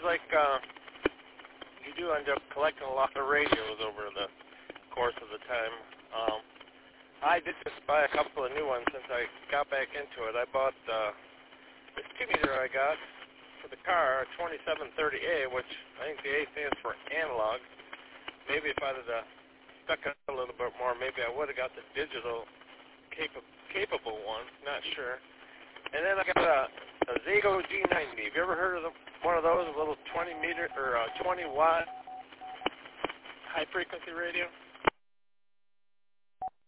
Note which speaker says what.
Speaker 1: like you do end up collecting a lot of radios over the course of the time. I did just buy a couple of new ones since I got back into it. I bought this 2-meter I got for the car, 2730A, which I think the A stands for analog. Maybe if I'd have stuck it a little bit more, maybe I would have got the digital capable one. Not sure. And then I got a Zago G90. Have you ever heard of one of those, a little 20-meter or 20-watt high-frequency radio?